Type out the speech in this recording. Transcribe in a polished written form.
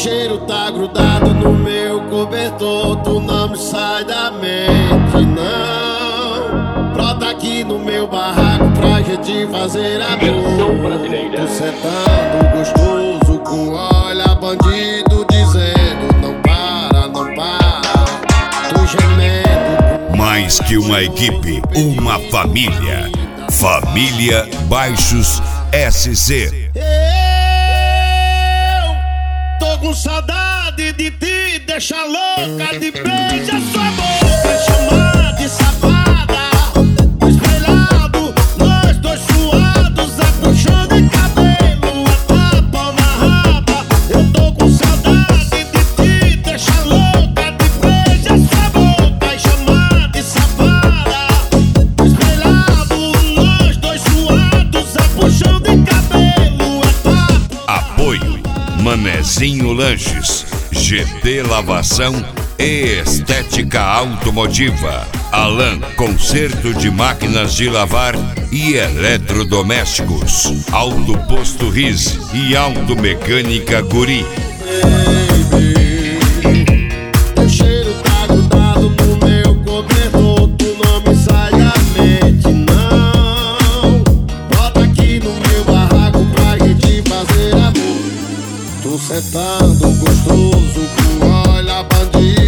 cheiro tá grudado no meu cobertor, tu não me sai da mente, não. Brota aqui no meu barraco pra gente fazer amor. Tu sentando gostoso com olha bandido dizendo não para, não para. Tu gemendo. Mais que uma equipe, uma família. Família Baixos SC. Tô com saudade de ti, deixa louca de beijar sua boca, chamar de safada. Espelhado, nós dois suados, a puxão de cabelo, a tapa na raba. Eu tô com saudade de ti, deixa louca de beijar sua boca, chamar de safada. Espelhado, nós dois suados, a puxão de cabelo, a tapa. Apoio Manezinho Lanches, GT Lavação e Estética Automotiva. Alan Conserto de Máquinas de Lavar e Eletrodomésticos. Auto Posto Riz e Automecânica Guri. Teu cheiro tá grudado no meu cobertor, tu não me sai da mente, não. Bota aqui no meu barraco pra gente fazer amor. Tu sentando gostoso com olha bandido